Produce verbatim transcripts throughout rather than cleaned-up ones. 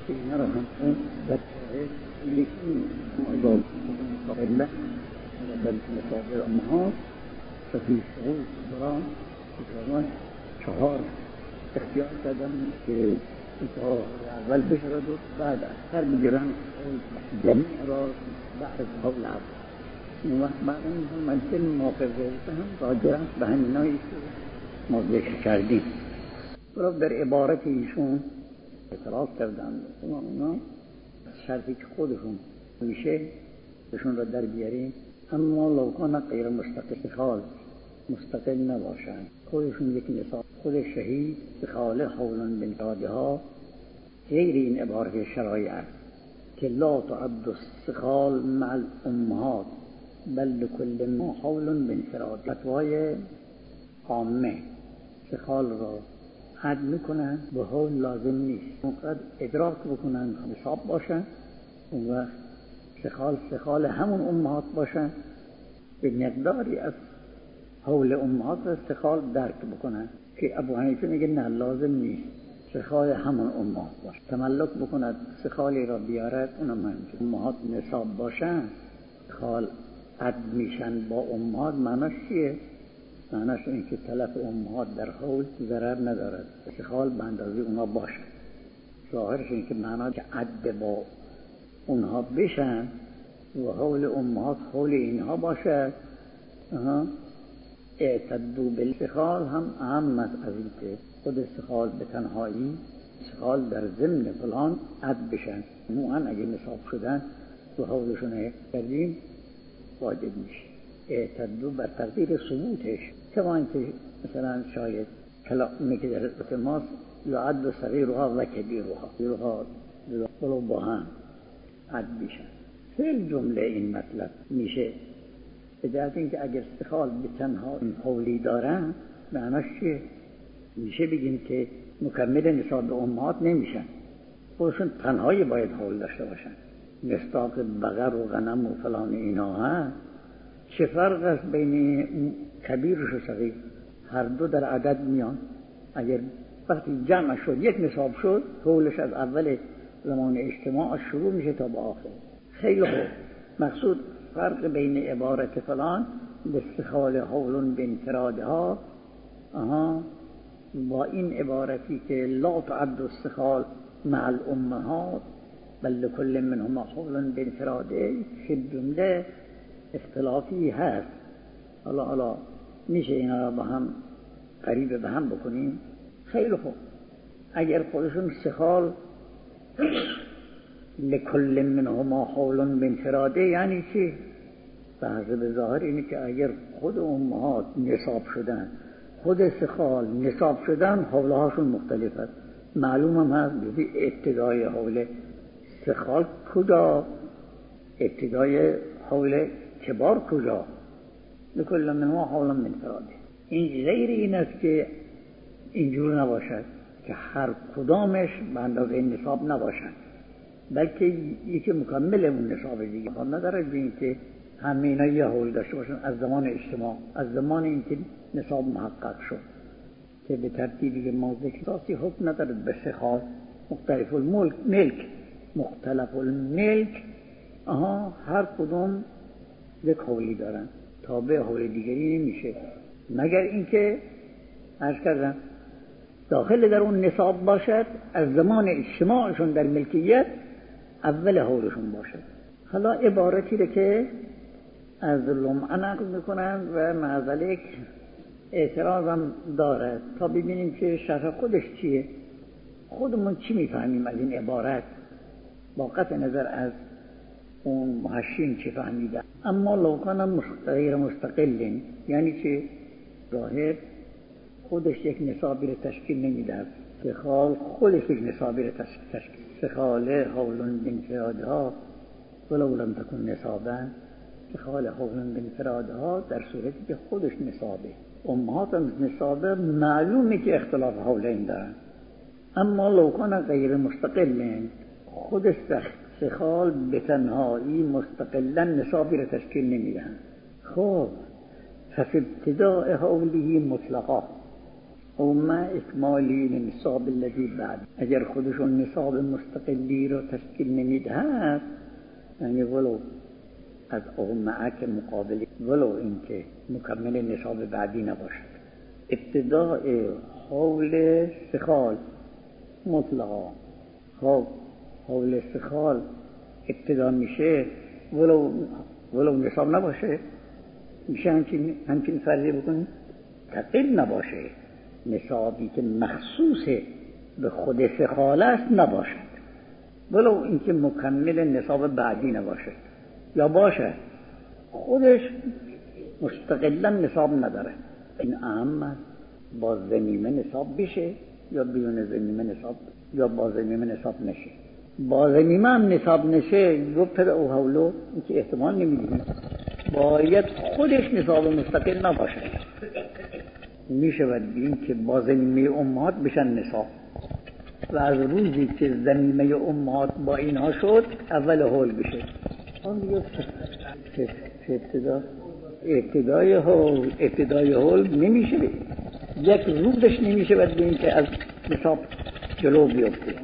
که اینا رو هم اون در لیکن با مستقله در مصادر امها ففي شعور بران بسرمان چهار اختیار کردم که تا اول بشرد و بعد اثر بگیرن جمعی را بعد حول عبد اون وقت بعد این منطقه موافق ذلك هم راجعت به همینایی که ما ذکر کردیم. برای در عبارت ایشون اعتراض کردن اونا شرطی که خودشون میشه بهشون را در بیاریم، اما لوکان غیر مستقل خال مستقل نباشن، خودشون یک نصاب خود شهید بخاله حولن بن قاده ها غیر این عبارت شرایع که لا تعد السخال مع الامهات بل لكل ما حول بانفراد. فتوای عامه سخال را حد میکنن به حول لازم نیست، فقط ادراک بکنن نصاب باشن و سخال سخال همون امهات باشن، به مقداری از حول امهات سخال درک بکنن که ابو حنیفه میگه نه لازم نیست، سخال همون امهات باشه. تملک بکند سخالی را بیارد اونم همین امهات نصاب باشن سخال عد میشن با امهات. معناش چیه؟ معناش این که تلف امهات در حول ضرر ندارد، سخال به اندازه اونها باشه. ظاهرش این که معنا که عد با اونها بشن و حول امهات حول اینها باشه. اعتدو بالسخال هم اهم از این که خود سخال به تنهایی سخال در ضمن فلان عد بشن. نوعا اگه نصاب شدن و حولشون کردیم واجب میشه. اعتدو بر تقدیر ثبوتش، کما اینکه مثلا شاید کلامی که در حضرت ماست یعد صغیرها و کبیرها بیرها ولو با هم عد بشن. فعل جمله این مطلب میشه به جهت اینکه اگر استخال به تنها حولی دارن معناش چیه؟ میشه بگیم که مکمل نصاب امهات نمیشن، خودشون تنهایی باید حول داشته باشن. مصداق بقر و غنم و فلان اینا ها چه فرق است بین کبیرش و صغیر؟ هر دو در عدد میان. اگر وقتی جمع شد یک نصاب شد حولش از اول زمان اجتماع شروع میشه تا به آخر. خیلی خوب، مقصود فرق بین عبارت فلان به استخال حول بانفرادها آها با این عبارتی که لا تعد السخال مع الامهات بل لكل منهما حول بانفراده که جمله اختلافی هست. حالا حالا میشه اینا را با هم قریب به هم بکنیم. خیلی خوب، اگر خودشون سخال لكل منهما حول بانفراده یعنی چی؟ به ظاهر اینه که اگر خود امهات نصاب شدن خود سخال نصاب شدن حولهاشون مختلف است. معلوم هم هست بودی ابتدای حول سخال کجا، ابتدای حول کبار کجا. لكل منهما حول بانفراده. این غیر این است که اینجور نباشد که هر کدامش به اندازه نصاب نباشد، بلکه یکی مکمل اون نصاب دیگه هم نداره بین که همه اینا یه حول داشته باشن از زمان اجتماع، از زمان اینکه نصاب محقق شد که به ترتیبی که ما ذکر حکم نداره به سخال مختلف الملک ملک مختلف الملک آها هر کدوم یک حولی دارن، تابع حول دیگری نمیشه مگر اینکه عرض کردم داخل در اون نصاب باشد از زمان اجتماعشون در ملکیت اول حولشون باشد. حالا عبارتی رو که از لمعه نقل میکنن و معذلک اعتراض هم داره تا ببینیم که شرح خودش چیه، خودمون چی میفهمیم از این عبارت با قطع نظر از اون محشین چی فهمیده. اما لوکان غیر مستقل یعنی که ظاهر خودش یک نصابی رو تشکیل نمیده، سخال خودش یک نصابی رو تشکیل سخاله حولن بانفرادها ولو لم تکن نصابا. سخال حولن بانفرادها در صورتی که خودش نصابه، امهات هم نصابه معلومه که اختلاف حولین دارن. اما لوکان غیر مستقل خودش سخال به تنهایی مستقلا نصابی رو تشکیل نمیدن. خب ففی ابتداء حوله مطلقا او ما اکمالی نصاب الذی بعد، اگر خودشون نصاب مستقلی رو تشکیل نمیدهد، یعنی ولو از او معک مقابلی، ولو اینکه مکمل نصاب بعدی نباشد. ابتداء حول سخال مطلقا، خب حول سخال ابتدا میشه ولو ولو نصاب نباشه، میشه همچین همچین فرضی بکنیم تقل نباشه، نصابی که مخصوص به خود سخال است نباشد، ولو اینکه مکمل نصاب بعدی نباشه، یا باشه خودش مستقلا نصاب نداره. این اهم است. با ضمیمه نصاب بشه یا بدون ضمیمه نصاب، یا با ضمیمه نصاب نشه. با ضمیمه هم نصاب نشه گفت او حولو، این که احتمال نمیدیم، باید خودش نصاب مستقل نباشه. میشه باید بین که با ضمیمه امهات بشن نصاب، و از روزی که ضمیمه امهات با اینها شد اول حول بشه. آن دیگه ابتدا ابتدای حول ابتدای حول نمیشه، یک روزش نمیشه باید بین که از نصاب جلو بیفته.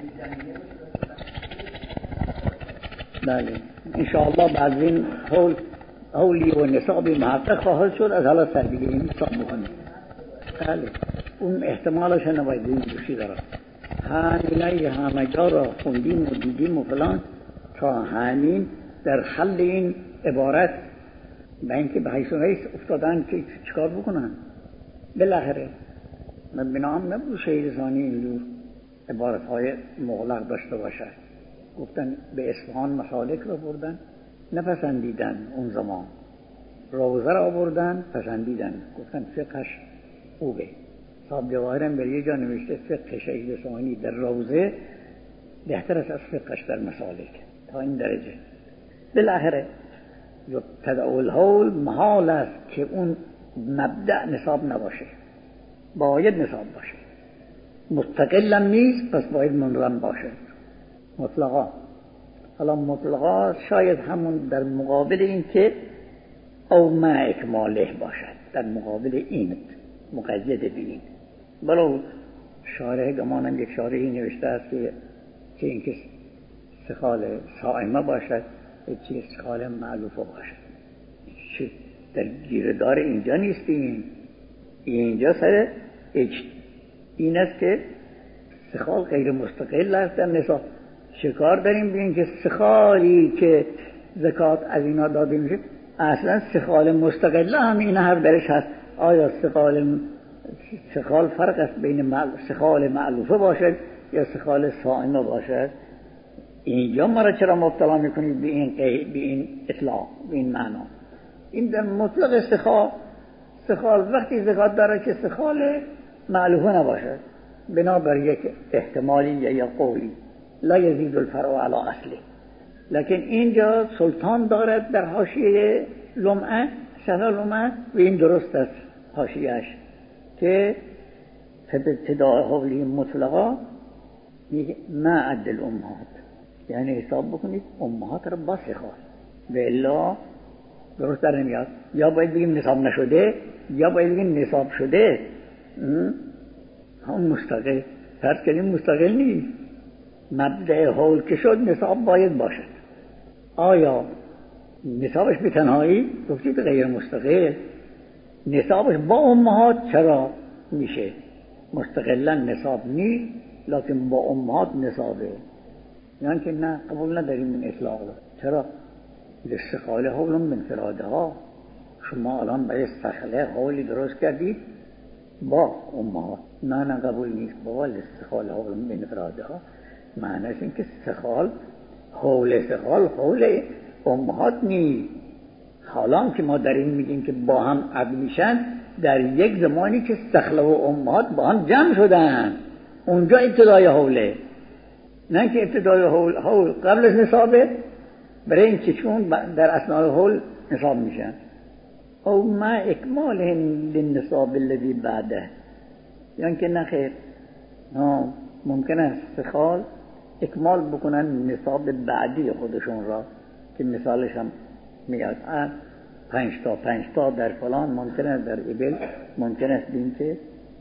بله انشاءالله بعد این حول حولی و نصابی محقق خواهد شد از حالا سر دیگه این نصاب بکنیم. بله اون احتمالش نباید این دوشی داره. همینای همه جا را خوندیم و دیدیم و فلان، تا همین در حل این عبارت به اینکه به حیث و حیث افتادن که چکار بکنن. بالاخره من بنام نبود شهید ثانی این دور عبارت های مغلق داشته باشد. گفتن به اصفهان مسالک را بردن، نپسندیدن. اون زمان روزه را بردن، پسندیدن، گفتن فقهش خوبه. صاحب جواهرم بر یه جا نوشته فقه شهید ثانی در روزه بهتر است از فقهش در مسالک، تا این درجه. بالاخره یبتدأ الحول محال است که اون مبدأ نصاب نباشه، باید نصاب باشه. مستقل هم نیست، پس باید منظم باشه مطلقا. حالا مطلقا شاید همون در مقابل این که او ما اکماله باشد، در مقابل این مقید به این. بلو شارح گمانم یک شارحی نوشته است که چه اینکه سخال صائمه باشد، چه سخال معلوفه باشد. چه در گیردار اینجا نیستیم، اینجا سر این است که سخال غیر مستقل است در نصاب. شکار داریم ببینیم که سخالی که زکات از اینا داده میشه اصلا سخال مستقل هم این هر درش هست. آیا سخال سخال فرق است بین سخال معلوفه باشد یا سخال صائمه باشد؟ اینجا ما را چرا مبتلا میکنید به این به این اطلاع، به این معنا؟ این در مطلق سخال سخال وقتی زکات داره که سخال معلوفه نباشد، بنابر یک احتمالی یا قولی لا یزید الفرع علی اصله. لکن اینجا سلطان دارد در حاشیه لمعه، شرح لمعه، و این درست است حاشیهش که ابتداء حولی مطلقا میگه ما عدل امهات، یعنی حساب بکنید امهات را با سخال، و الا درست در نمیاد. یا باید بگیم نصاب نشده یا باید بگیم نصاب شده. هم مستقل فرض کنیم مستقل نیست. مبدأ حول که شد نصاب باید باشد. آیا نصابش به تنهایی؟ گفتید غیر مستقل. نصابش با امهات چرا میشه؟ مستقلا نصاب نیست لکن با امهات نصابه. یعنی که نه قبول نداریم این اطلاق رو. چرا؟ لستقال حول من فرادها. شما الان برای استخاله حولی درست کردید با امهات، نه نه قبول نیست. با لستقال حول من فرادها معنیش این که استخال حول استخال حول امهات نیست. حالا که ما در این میگیم که با هم عقد میشن در یک زمانی که استخله و امهات با هم جمع شدن، اونجا ابتدای حوله، نه که ابتدای حول حول قبل از نصابه. برای این که چون در اثناء حول نصاب میشن. او ما اکمال للنصاب الذی بعده، یعنی که نخیر ممکن است سخال اکمال بکنن نصاب بعدی خودشون را که مثالش هم میاد پنج تا پنج تا در فلان ممکن است در ابل ممکن است بین که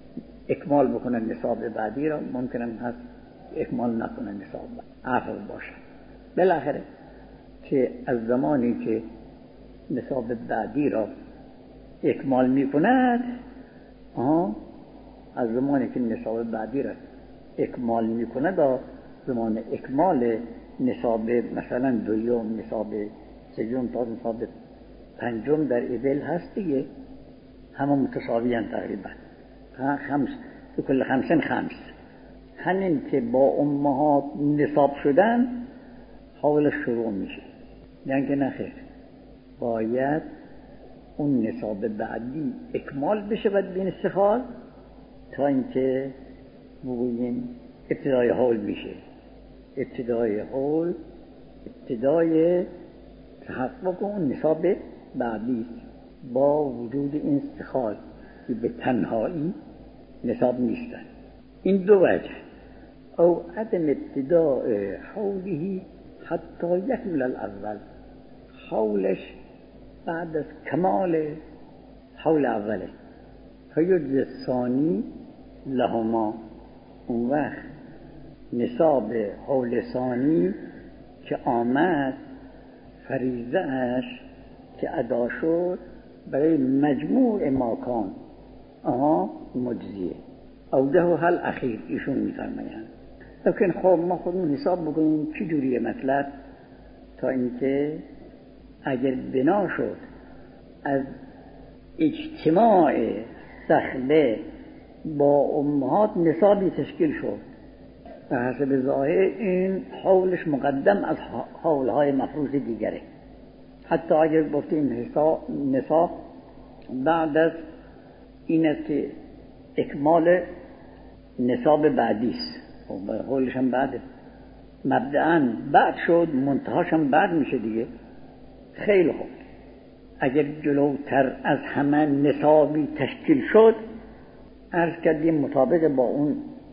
اکمال بکنن نصاب بعدی را، ممکن هست اکمال نکنن نصاب عفو باشن. بالاخره که از زمانی که نصاب بعدی را اکمال می کند، آه از زمانی که نصاب بعدی را اکمال می کند تا زمان اکمال نصاب مثلا دوم، نصاب سوم تا نصاب پنجم در ایدل هست دیگه، همه متساوی هم تقریبا خمس تو کل خمسن خمس. همین که با امهات نصاب شدن حولش شروع میشه، یعنی که نخیر باید اون نصاب بعدی اکمال بشه بعد بین سه تا اینکه بگوییم ابتدای حول میشه. ابتدای حول ابتدای تحقق اون نصاب بعدی با وجود این سه که به تنهایی نصاب نیستن. این دو وجه، او عدم ابتداء حوله حتی یکمل الاول، حولش بعد از کمال حول اوله تا یجز ثانی لهما. اون وقت نصاب حول ثانی که آمد فریضه اش که ادا شد برای مجموع ماکان آها مجزیه. او ده حل اخیر ایشون میفرمایند. لیکن خب ما خودمون حساب بکنیم چی جوریه مطلب، تا اینکه اگر بنا شد از اجتماع صخبه با امهات نصابی تشکیل شد، به حسب ظاهر این حولش مقدم از حولهای مفروض دیگره. حتی اگر گفتیم نصاب بعد از این است که اکمال نصاب بعدیست، حولش هم بعد مبدأً بعد شد، منتهاش هم بعد میشه دیگه. خیلی خوب، اگر جلوتر از همه نصابی تشکیل شد، عرض کردیم مطابق با اون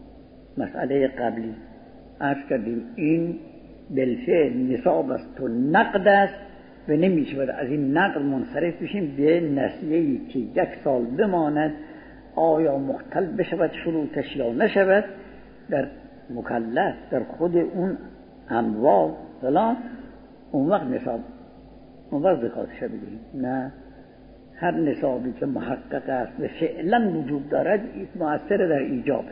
مسئله قبلی، عرض کردیم این بالفعل نصاب است و نقد است و نمیشه از این نقد منصرف بشیم به نسیه‌ای که یک سال بماند، آیا مختل بشود شروطش یا نشود در مکلف در خود اون اموال فلان، اون وقت نصاب اون وقت بخواستش بگیریم. نه، هر نصابی که محقق است و فعلا وجود دارد مؤثر در ایجابه،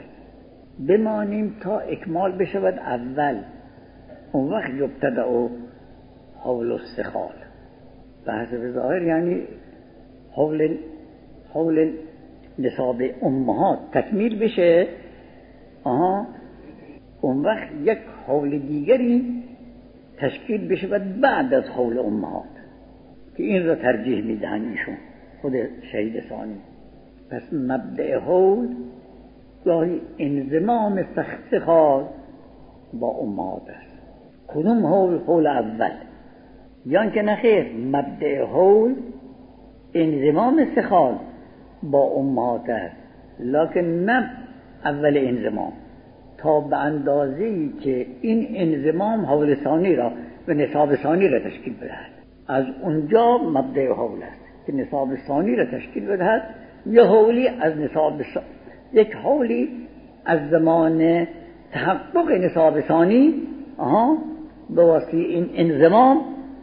بمانیم تا اکمال بشود اول، اون وقت یبتدأ حول السخال به حسب ظاهر، یعنی حول حول نصاب امهات تکمیل بشه، آها اون وقت یک حول دیگری تشکیل بشه بعد از حول امهات، که این را ترجیح میدهن ایشون خود شهید ثانی. پس مبدأ حول گاهی انضمام سخال با امهات است. کدوم حول؟ حول اول. یان که نخیر مبدأ حول انضمام سخال با امهات است، لکن نه اول انضمام، تا به اندازه‌ای که این انضمام حول ثانی را و نصاب ثانی را تشکیل بدهد. از اونجا مبدأ حول است که نصاب ثانی را تشکیل بدهد، یا حولی از نصاب ثانی، یک حولی از زمان تحقق نصاب ثانی آها به واسطه این انضمام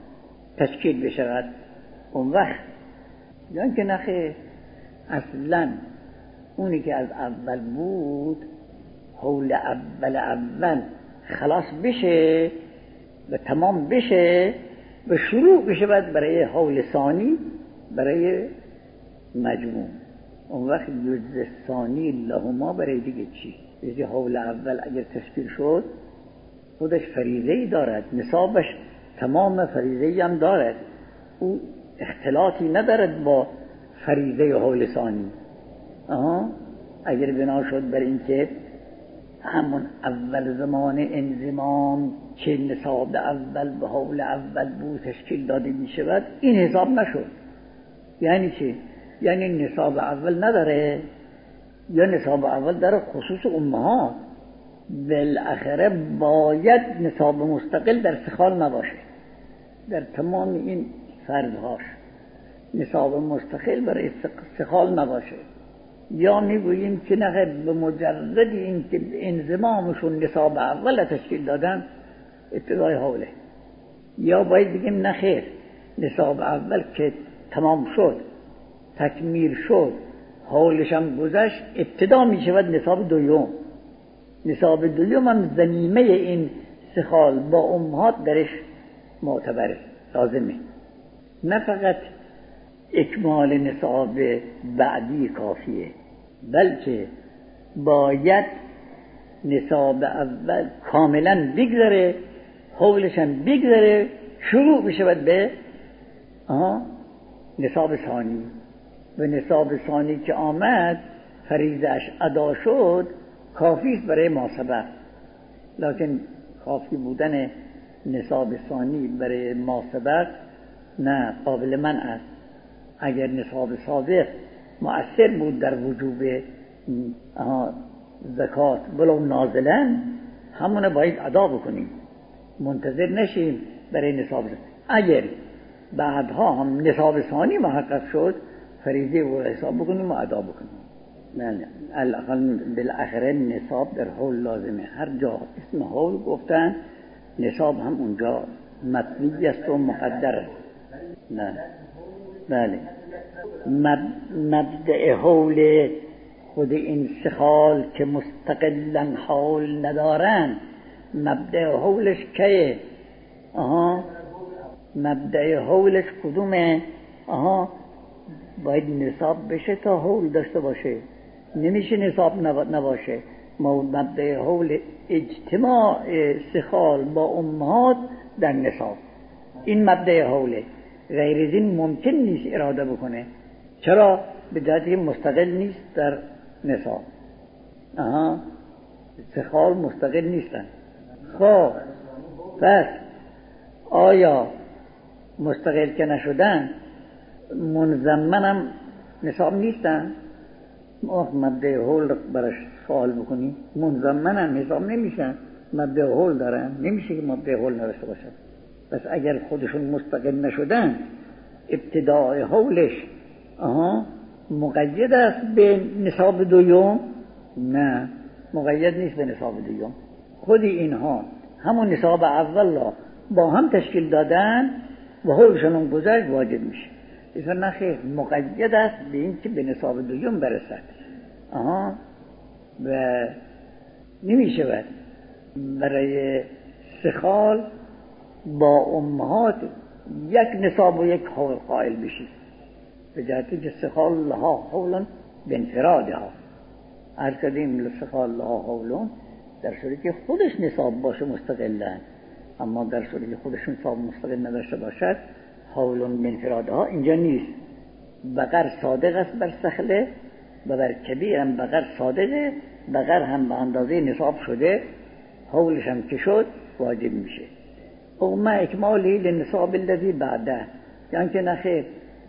تشکیل بشود. اون وقت یعنی که نخیر اصلا اونی که از اول بود حول اول اول خلاص بشه و تمام بشه و شروع بشه بعد برای حول ثانی برای مجموع. اون وقت جزء ثانی لهما برای دیگه چی؟ یعنی حول اول اگر تشکیل شد خودش فریضه‌ای دارد، نصابش تمام فریضه‌ای هم دارد، او اختلاطی ندارد با فریضه حول ثانی. آها اگر بنا شد بر این که همون اول زمان انضمام که نصاب اول به حول اول بود تشکیل داده می شود، این حساب نشد. یعنی چی؟ یعنی نصاب اول نداره، یا نصاب اول داره خصوص امهات، بالاخره باید نصاب مستقل در سخال نباشه، در تمام این فرضهاش نصاب مستقل برای سخال نباشه. یا میگوییم که نه، به مجرد این که انضمامشون نصاب اول تشکیل دادن ابتدای حوله، یا باید بگیم نه خیر، نصاب اول که تمام شد، تکمیل شد، حولش هم گذشت، ابتدا می شود نصاب دوم. نصاب دوم هم ضمیمه این سخال با امهات درش معتبره، لازمه. نه فقط اکمال نصاب بعدی کافیه، بلکه باید نصاب اول کاملا بگذره، حولش هم بگذره، شروع بشود به آها نصاب ثانی. و نصاب ثانی که آمد، فریضه‌اش ادا شد، کافی است برای ما سبق. لکن کافی بودن نصاب ثانی برای ما سبق نه، قابل منع است. اگر نصاب سابق مؤثر بود در وجوب زکات ولو نازلن، همونه باید ادا بکنیم، منتظر نشیم برای نصاب. اگر بعدها هم نصاب ثانی محقق شد، فریضه و حساب بکنیم و ادا بکنیم. نه الاقل بالاخره نصاب در حول لازمه. هر جا اسم حول گفتن، نصاب هم اونجا مطلوبی است و مقدر است. نه بله، مبدأ حول خود این سخال که مستقلا حول ندارن، مبدأ حولش کیه؟ آها مبدأ حولش کدومه؟ آها باید نصاب بشه تا حول داشته باشه، نمیشه نصاب نباشه. مبدأ حول اجتماع سخال با امهات در نصاب، این مبدأ حوله. غیر از این ممکن نیست اراده بکنه. چرا؟ به جهتی مستقل نیست در نصاب. آها سخال مستقل نیستن. خب پس آیا مستقل که نشدن منضمنم نصاب نیستن؟ مبدأ حول برش سوال بکنی، منضمنم نصاب نمیشن، مبدأ حول دارن، نمیشه که مبدأ حول نداشته باشن. پس اگر خودشون مستقل نشدن، ابتداء حولش آها مقید است به نصاب دوم؟ نه، مقید نیست به نصاب دوم. خودی اینها همون نصاب اول را با هم تشکیل دادن و حولشون گذشت، واجب میشه. ایسا نخیر، مقید است به این که به نصاب دوم برسد. آها و نمیشه برای سخال با امهات یک نصاب و یک حول قائل بشید، به جهتی که سخال لها حولن به انفرادها. عرض کردیم سخال لها حولن در صورتی که خودش نصاب باشه مستقلن، اما در صورتی که خودش نصاب مستقل نداشته باشد، حولن به انفرادها اینجا نیست. بقر صادق است بر سخله و بر کبیر هم بقر صادقه، بقر هم به اندازه نصاب شده، حولش هم که شد واجب میشه. او ما اکمالی لنصاب الذی بعده، یعنی که نخیر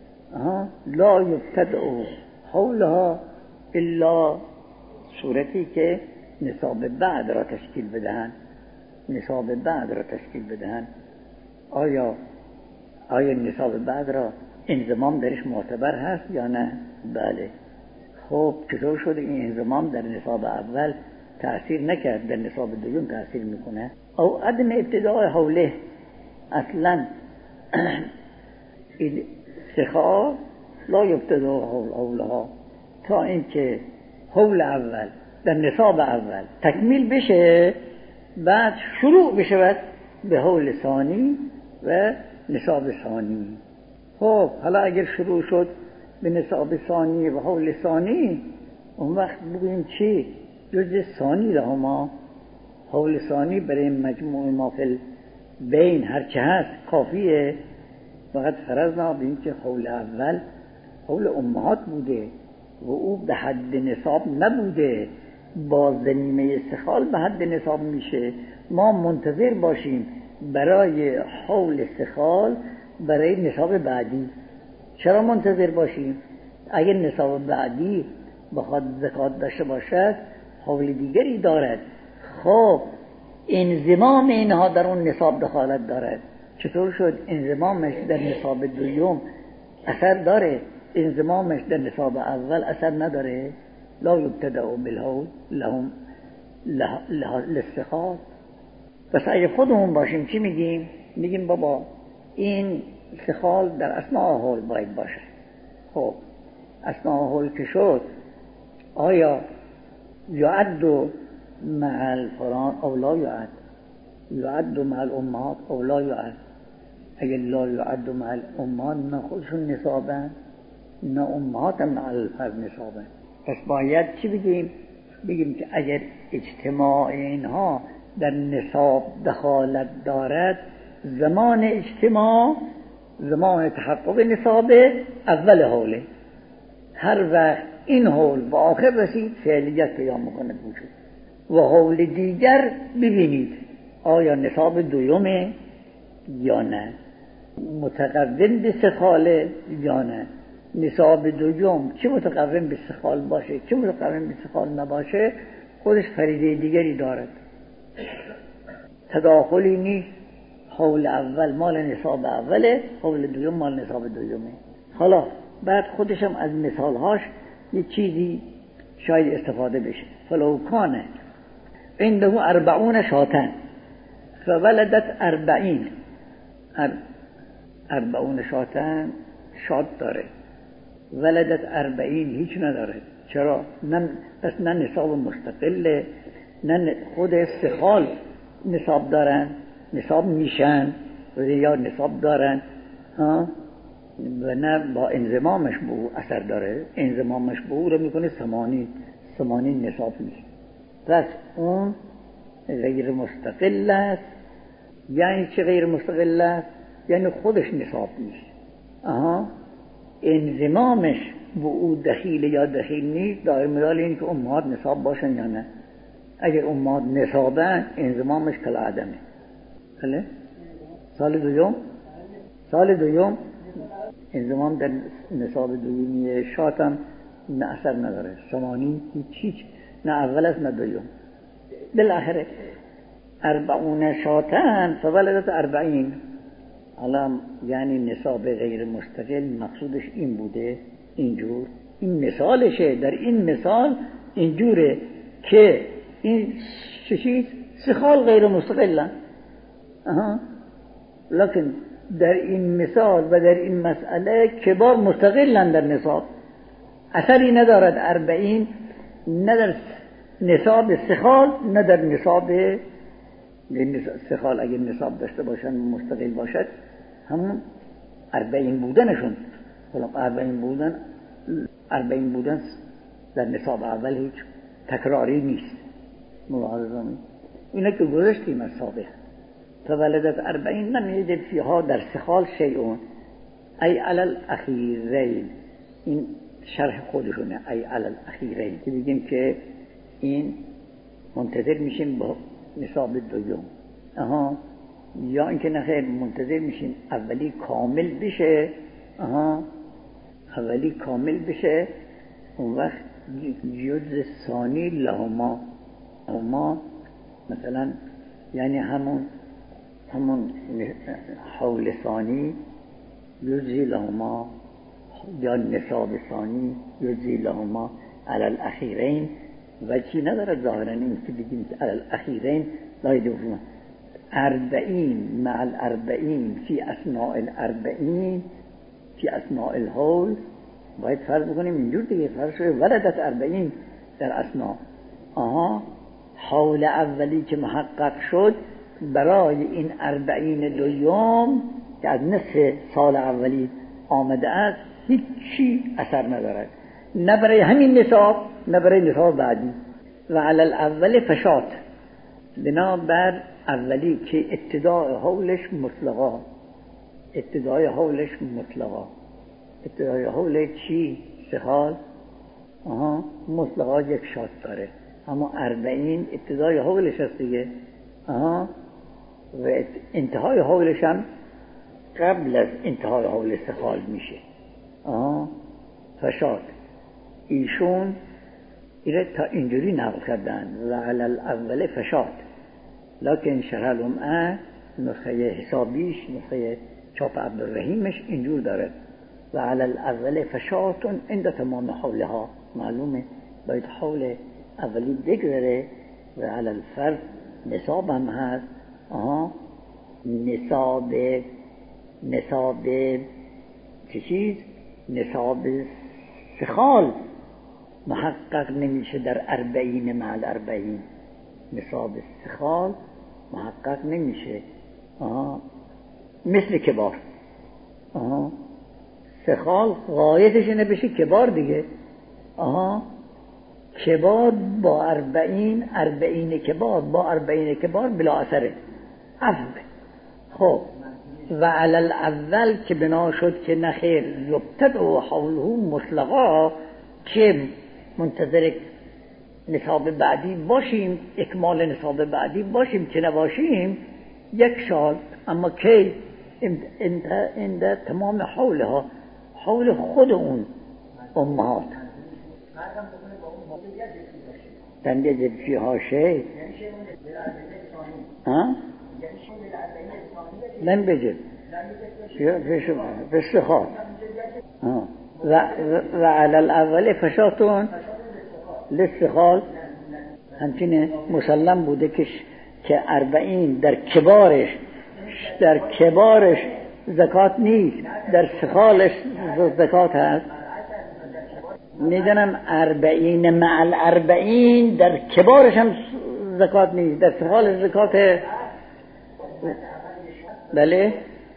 لا یبتدع حولها الا صورتی که نصاب بعد را تشکیل بدهن، نصاب بعد را تشکیل بدهن. آیا آیا نصاب بعد را انضمام درش معتبر هست یا نه؟ بله. خب چطور شده این انضمام در نصاب اول تأثیر نکرد، در نصاب دوم تأثیر میکنه؟ او عدم ابتداء حوله، اصلا این سخال لا یبتداء حولها تا اینکه حول اول در نصاب اول تکمیل بشه، بعد شروع بشود به حول ثانی و نصاب ثانی. خب حالا اگر شروع شد به نصاب ثانی و حول ثانی، اون وقت بگوییم چی؟ جز ثانی لهما، حول ثانی برای مجموع ما فی بین هرچه هست کافیه. فقط فرضنا بین که حول اول حول امهات بوده و او به حد نصاب نبوده، با ضمیمه سخال به حد نصاب میشه. ما منتظر باشیم برای حول سخال برای نصاب بعدی. چرا منتظر باشیم؟ اگر نصاب بعدی بخواد زکات داشته باشد، حول دیگری دارد. خب انضمام اینها در اون نصاب دخالت دارد. چطور شد انضمامش در نصاب دوم اثر داره، انضمامش در نصاب اول اثر نداره؟ لا یبتدأ بالهول لهم للسخال. پس اگه خودمون باشیم چی میگیم؟ میگیم بابا این سخال در اثناء حول باید باشه. خب اثناء حول که شد، آیا یعد مع الفران او لا یعد؟ یعد مع الامهات او لا یعد؟ اگر لا یعد مع الامهات، نه خودشون نصابن نه امهات مع الفرد نصابن. پس باید چی بگیم؟ بگیم که اگر اجتماع اینها در نصاب دخالت دارد، زمان اجتماع زمان تحقق نصاب اول حوله. هر وقت این حول به آخر رسید فعلیت پیدا میکنه وجود. و حول دیگر ببینید آیا نصاب دویمه یا نه، متقرن به سخاله یا نه. نصاب دوم چه متقرن به سخال باشه چه متقرن به سخال نباشه، خودش فریضه دیگری دارد، تداخلی نیست. حول اول مال نصاب اوله، حول دوم مال نصاب دومه. حالا بعد خودشم از مثالهاش یه چیزی شاید استفاده بشه. فلو کانه عنده اربعون شاتن فولدت اربعین. اربعون شاتن شات داره، ولدت اربعین هیچ نداره. چرا؟ نه پس نه نصاب مستقله، نه خود استخال نصاب دارن، نصاب میشن و یا نصاب دارن ها، و نه با انضمامش به او اثر داره. انضمامش به او رو میکنه ثمانی ثمانی نصاب نیست. پس اون غیر مستقل است. یعنی چه غیر مستقل است؟ یعنی خودش نصاب نیست. آها، انضمامش به او دخیل یا دخیل نیست داره مدال این که امهات نصاب باشن یا نه. اگر امهات نصابن انضمامش کل عدمه. بله؟ سال دوم سال دوم انضمام در نصاب دومی شاتم نه اثر نداره، ثمانی هیچ، نه اول است نه دوم. بالاخره اربعون شاتن فولدت اربعین. حالا یعنی نصاب غیر مستقل مقصودش این بوده، اینجور این مثالشه. در این مثال اینجوره که این چیز سخال غیر مستقلن. اها، لکن در این مثال و در این مسئله کبار مستقلن در نصاب، اثری ندارد. اربعین نه در نصاب سخال نه در نصاب سخال. اگر نصاب داشته باشن مستقل باشد همون اربعین بودنشون. حالا اربعین بودن اربعین بودن در نصاب اول هیچ تکراری نیست. ملاحظه می اینا که گذاشتیم از سابق. فولدت اربعین لم یجد فیها در سخال شیئون ای علی الاخیرین. این شرح خودشونه، ای علی الاخیرین، که بگیم که این منتظر میشیم با نصاب دوم. اها، یا اینکه نخیر منتظر میشیم اولی کامل بشه. اها، اولی کامل بشه، اون وقت جز ثانی لهما. هما مثلا یعنی همون همون حول ثانی جزی لهما، یا نصاب ثانی جزی لهما علی الاخیرین. و چی ندارد ظاهرا این که بگیم که علی الاخیرین لا یدوفون. اربعین مع الاربعین فی اثناء الاربعین فی اثناء الحول. باید فرض بکنیم اینجور دیگه. فرض شده ولدت اربعین در اثناء. آها، حول اولی که محقق شد برای این اربعین دوم که از نصف سال اولی آمده است هیچی اثر ندارد، نه برای همین نصاب نه برای نصاب بعدی. و علی الاول فشات، بنابر اولی که ابتدای حولش مطلقا. ابتدای حولش مطلقا. ابتدای حول چی؟ سخال. آها، مطلقا یک شات داره، اما اربعین ابتدای حولش هست دیگه. آها، و انتهای حولش هم قبل از انتهای حول سخال میشه. آها، فشات. ایشون ایره تا اینجوری نقل کردن و علی الاول فشات، لکن شرح الامعه نسخه حسابیش، نسخه چاپ عبدالرحیمش اینجور داره و علی الاول فشاتون عند تمام حولها. معلومه باید حول اولی بگذره و علی الفرد نصاب هم هست. آها نصاب نصاب چه چیز؟ نصاب سخال محقق نمیشه در اربعین مع الاربعین. نصاب سخال محقق نمیشه. آها مثل کبار. آها سخال غایتش اینه بشه کبار دیگه. آها کبار با اربعین، اربعین کبار با اربعین کبار بلا اثره عفو. خب و علی الاول که بنا شد که نخیر یبتدع حوله مطلقا، که منتظر نصاب بعدی باشیم، اکمال نصاب بعدی باشیم، که نباشیم یک سال. اما کی؟ این تمام حولها، حول خود اون امهات دنده جدفی ها شی ها لن بجد بس خواهد و علی الاول فشاتون لستخال همچنین مسلم بوده که اربعین در کبارش در کبارش زکات نیست، در سخالش زکات هست. میدونم اربعین مع الاربعین در کبارش هم زکات نیست، در سخالش زکات. بله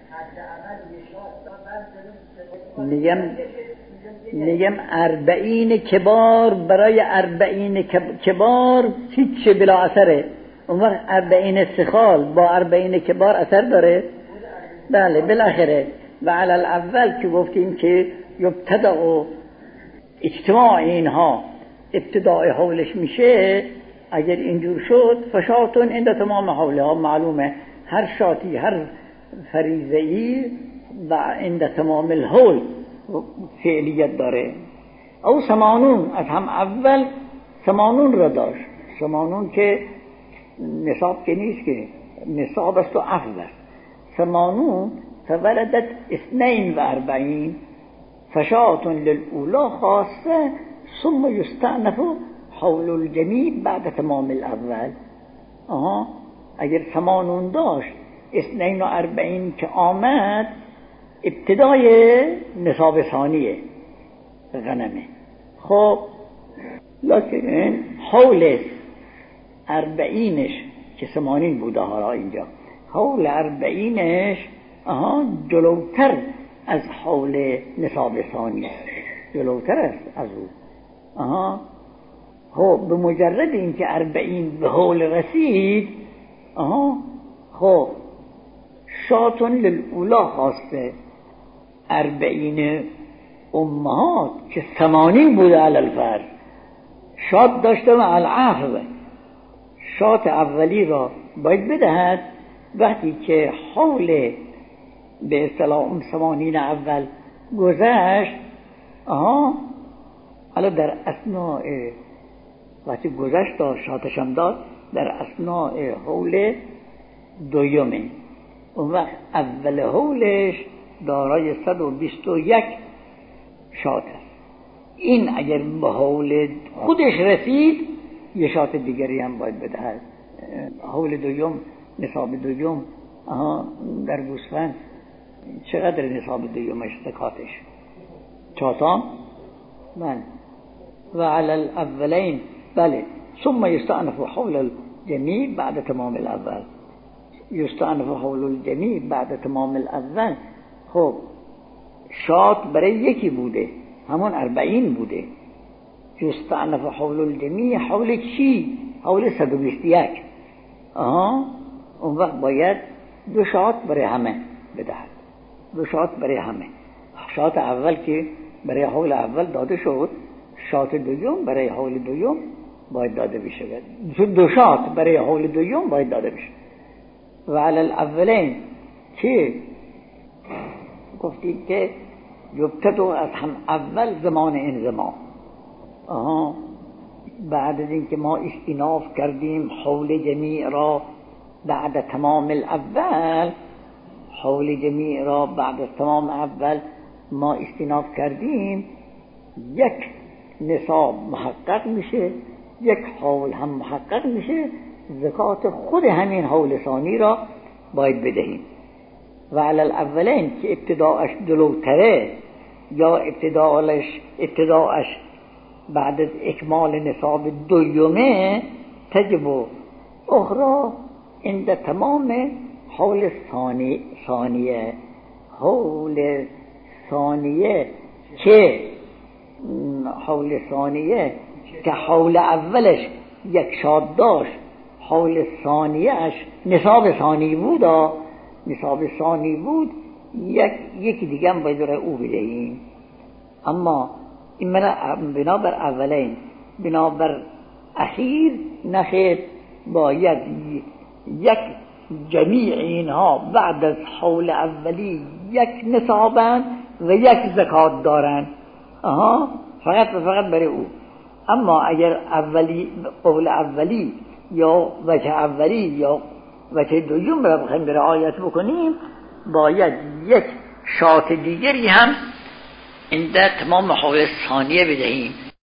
میگم میگم اربعین کبار برای اربعین کبار هیچ بلا اثره. اون وقت اربعین سخال با اربعین کبار اثر داره. بله بالاخره و علی الاول که گفتیم که یبتدع اجتماع اینها ابتداء حولش میشه. اگر اینجور شد فشاتون این تمام حولها معلومه، هر شاتی هر فریضه‌ای و عند تمام الحول فعلیت داره. او سمانون از هم اول سمانون را داشت. سمانون که نصاب که نیست، که نصاب است و عفو است. سمانون فولدت اثنین و اربعین فشاتون للأولا خاصه ثم یستأنف حول الجمیع بعد تمام الاول. آها اگر سمانون داشت اثنین و اربعین که آمد ابتدای نصاب ثانیه غنمه. خب لکن حول اربعینش که سمانین بوده ها اینجا، حول اربعینش آها جلوتر از حول نصاب ثانیه، جلوتر است از او. آها خب به مجرد اینکه اربعین به حول رسید، آها خب شاتون للأولا خواسته اربعین امهات که ثمانین بوده علی الفرد شات داشته و العفو شات اولی را باید بدهد. وقتی که حول به اصطلاح اون ثمانین اول گذشت، آها حالا در اثناء وقتی گذشت داشت شاتشم داد در اثناء حول دویمه، اون وقت اول حولش دارای صد و بیست و یک شات است. این اگر به حول خودش رسید یه شات دیگری هم باید بدهد. حول دویم نصاب دویم آها در گوسفند چقدر نصاب دویمش زکاتش؟ چهارتام؟ بله. و علی الاولین بله ثم یستأنف حول الجمیع بعد تمام الاول. یستأنف حول الجمیع بعد تمام الاول. خب شات برای یکی بوده، همون اربعین بوده. یستأنف حول الجمیع حول چی؟ حول صد و بیست و یک. آها اون وقت باید دو شات برای همه بدهد، دو شات برای همه. شات اول که برای حول اول داده شد، شات دوم برای حول دوم باید داده بشه. دو شات برای حول دوم باید داده بشه. و علی الاولین که گفتید که یبتدع از هم اول زمان انضمام. آها بعد از اینکه ما استیناف کردیم حول جمیع را بعد تمام الاول، حول جمیع را بعد از تمام اول ما استیناف کردیم، یک نصاب محقق میشه، یک حول هم محقق میشه، زکات خود همین حول ثانی را باید بدهیم. و علی الاولین که ابتداءش جلوتره یا ابتداءش ابتداءش بعد از اکمال نصاب دویمه، تجب اخرى عند تمام حول ثانی ثانیه حول ثانیه که حول ثانیه که حول اولش یک شاد داشت، حول ثانیهش نصاب ثانی بود، نصاب ثانی بود، یک یکی دیگه هم باید او بدهیم. اما این بنابر اولین بنابر اخیر نخیر، باید یک جمیع اینها بعد از حول اولی یک نصابن و یک زکات دارن، آها فقط و فقط برای او. اما اگر اولی قول اولی یا وجه اولی یا وجه دوم را بخوایم رعایت بکنیم، باید یک شات دیگری هم این در تمام حول ثانیه بدهیم.